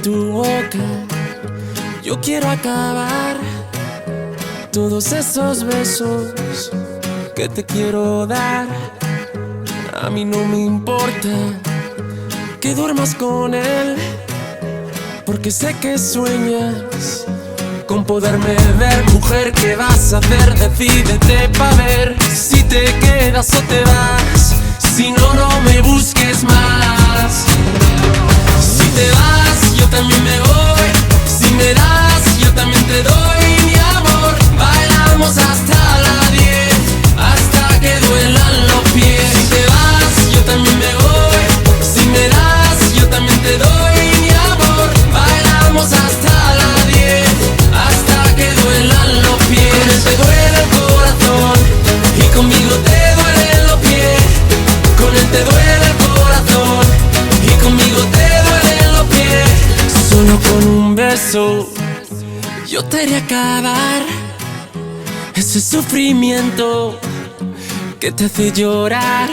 tu boca. Yo quiero acabar todos esos besos que te quiero dar. A mí no me importa que duermas con él, porque sé que sueñas con poderme ver. Mujer, ¿qué vas a hacer? Decídete pa' ver si te quedas o te vas. Si no, no me busques más. Si te vas, yo también me voy. Si me das, yo también te doy mi amor. Bailamos hasta la 10, hasta que duelan los pies. Si te vas, yo también me voy. Si me das, yo también te doy mi amor. Bailamos hasta la 10, hasta que duelan los pies. Con él te duele el corazón y conmigo te duelen los pies. Con él te duele el corazón y conmigo te duelen los pies. Solo con un beso yo te haré acabar ese sufrimiento que te hace llorar.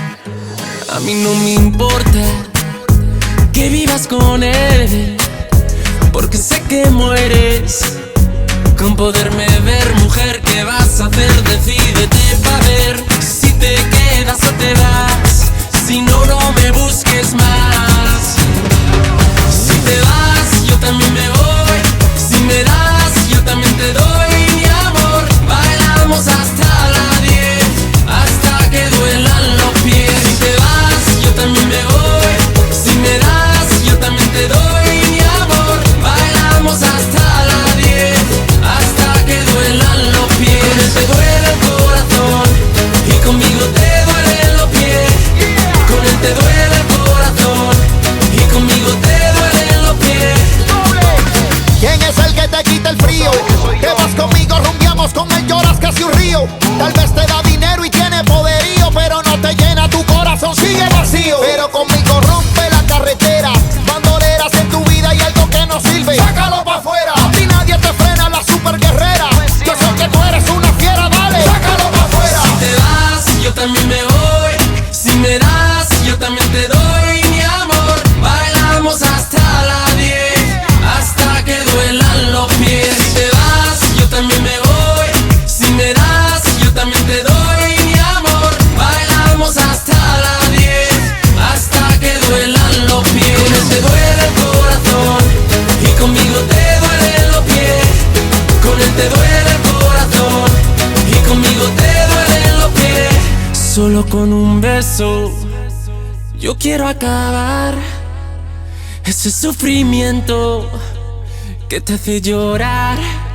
A mí no me importa que vivas con él, porque sé que mueres con poderme ver. Mujer, ¿qué vas a hacer? Decídete pa' ver si te quedas o te vas. Si no, no me busques más. Si te vas, yo también me voy. Si me das, yo también te doy mi amor. Bailamos hasta la 10, hasta que duelan los pies. Si te vas, yo también me voy. Si me das, yo también te doy mi amor. Bailamos hasta la 10, hasta que duelan los pies. Con él te duele el corazón y conmigo te duelen los pies. Con él te duele el corazón y conmigo te duelen los pies. ¿Quién es el que te quita el frío? Te vas conmigo, rumbiamos con él, lloras casi un río. Tal vez te da dinero y tiene poderío, pero no te llena, tu corazón sigue vacío. Pero conmigo rompe la carretera, bandoleras en tu vida y algo que no sirve, sácalo pa' afuera. A ti nadie te frena, la super guerrera. Yo sé que tú eres una fiera, dale, sácalo pa' afuera. Si te vas, yo también me voy. Si me das, yo también te doy mi amor. Bailamos hasta la 10, hasta que duelan los pies. Si te vas, yo también me voy. Si me das, yo también te doy mi amor. Bailamos hasta la 10, hasta que duelan los pies. Con él te duele el corazón y conmigo te duelen los pies. Con él te duele el corazón y conmigo te duelen los pies. Solo con un beso yo quiero acabar ese sufrimiento que te hace llorar.